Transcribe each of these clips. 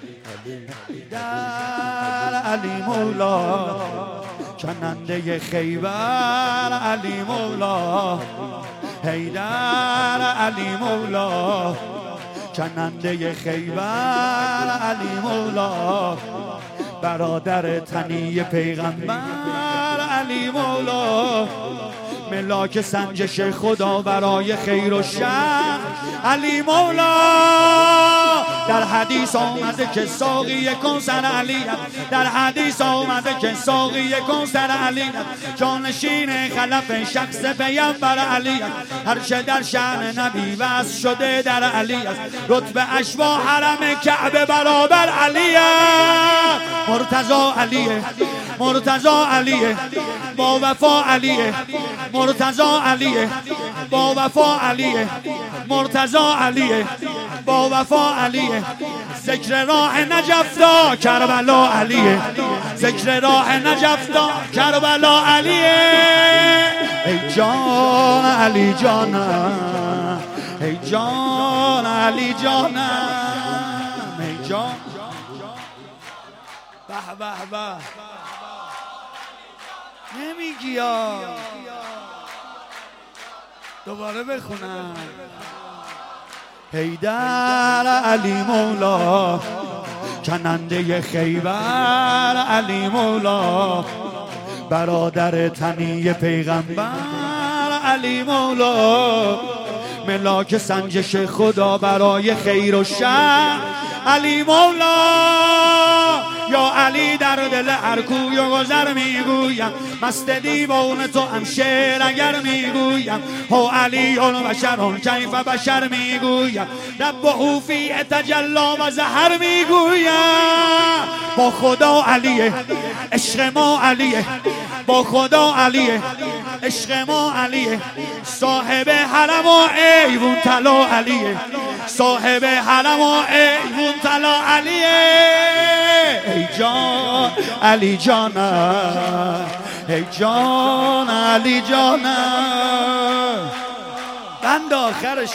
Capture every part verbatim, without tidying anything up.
در علی مولا کننده خیبر علی مولا حیدر علی مولا کننده خیبر علی مولا برادر تنی پیغمبر علی مولا ملاک سنجش خدا برای خیر و شر علی مولا در حدیث آمده که ساقی کوثر علی در حدیث آمده که ساقی کوثر علی جانشین خلف شخص پیامبر علی هر چه در شأن نبی وصف شده در علی رتبه اش با حرم کعبه برابر علی مرتضی علیه مرتضی علیه با وفا علیه مرتضی علیه با وفا علیه مرتضی علیه با وفا علیه ذکر راه نجفتا کربلا علیه ذکر راه نجفتا کربلا علیه ای جان علی جانم ای جان علی جانم ای جان به به به نمیگی یا دوباره بخونم حیدر علی مولا کننده خیبر علی مولا برادر تنی پیغمبر علی مولا ملاک سنجش خدا برای خیر و شر علی مولا یا علی در دل هر کوی و گذر میگویم مست دیوان تو هم شعر اگر میگویم هو علی البشر کیف بشر میگویم رب فی تجلا و زهر میگویم با خدا علیه عشق ما علیه با خدا علیه عشق ما علیه صاحب حرم و ایوون طلا علیه صاحب حرم و ایوون طلا علیه ای جان علی جانم ای جان علی جانم بند آخرش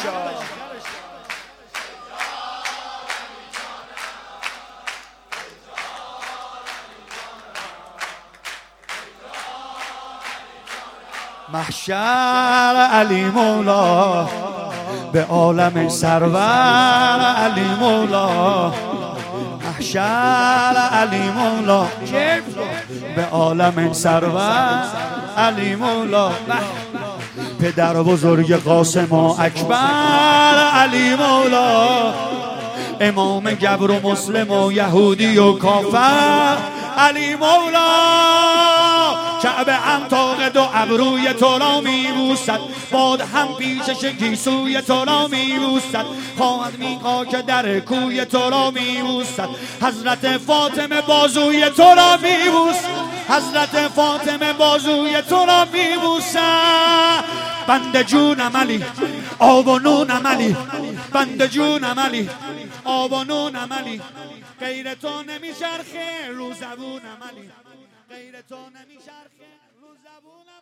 محشر علی مولا به عالم سرور علی مولا محشر علی مولا به عالم سرور علی مولا پدر بزرگ قاسم و اکبر علی مولا امام گبر و مسلم و یهودی و کافر علی مولا کعبه هم طاقت و ابروی تو را میبوسد باد هم پیشش گیسوی تو را میبوسد خواهد میقا که در کوی تو را میبوسد حضرت فاطمه بازوی تو را میبوسد حضرت فاطمه بازوی تو را میبوسد بند جونم علی آب و نونم علی بند جونم علی آب و نونم علی غیر تو نمیچرخه رو زبونم علی غیر تو نمیچرخه رو زبونم